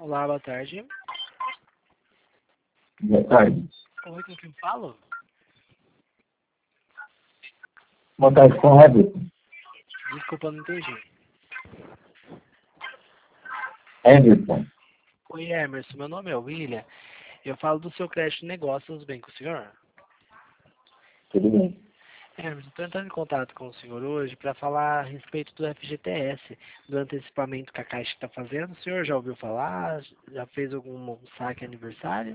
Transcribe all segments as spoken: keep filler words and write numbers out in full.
Olá, boa tarde. Boa tarde. Oi, com quem falo? Boa tarde, com o Everton. Desculpa, não entendi. Everton. Oi, Emerson, meu nome é William. Eu falo do seu crédito de negócios, bem com o senhor? Tudo bem. Emerson, estou entrando em contato com o senhor hoje para falar a respeito do F G T S, do antecipamento que a Caixa está fazendo. O senhor já ouviu falar? Já fez algum saque aniversário?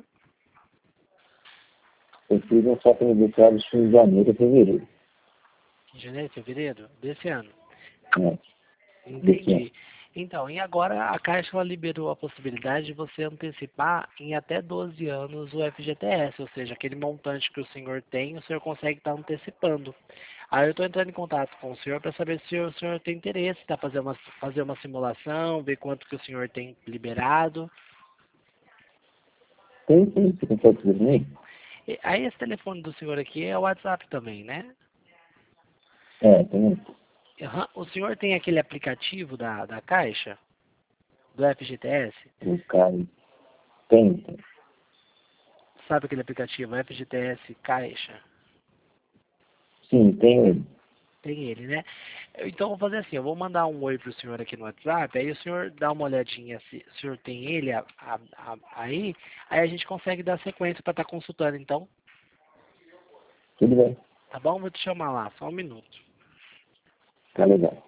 Eu fiz um saque aniversário em janeiro e fevereiro. Em janeiro, fevereiro desse ano? Né? Desse ano. Entendi. Então, e agora a Caixa ela liberou a possibilidade de você antecipar em até doze anos o F G T S, ou seja, aquele montante que o senhor tem, o senhor consegue estar antecipando. Aí eu estou entrando em contato com o senhor para saber se o senhor tem interesse em tá, fazer, uma, fazer uma simulação, ver quanto que o senhor tem liberado. Tem sim, você consegue fazer comigo? E, aí esse telefone do senhor aqui é o WhatsApp também, né? É, tem. Aham. O senhor tem aquele aplicativo da, da Caixa, do F G T S? O cara tem. tem. Sabe aquele aplicativo F G T S Caixa? Sim, tem ele. Tem ele, né? Então, vou fazer assim, eu vou mandar um oi pro senhor aqui no WhatsApp, aí o senhor dá uma olhadinha se o senhor tem ele a, a, a, aí, aí a gente consegue dar sequência para estar consultando, então. Tudo bem. Tá bom? Vou te chamar lá, só um minuto. Tá legal.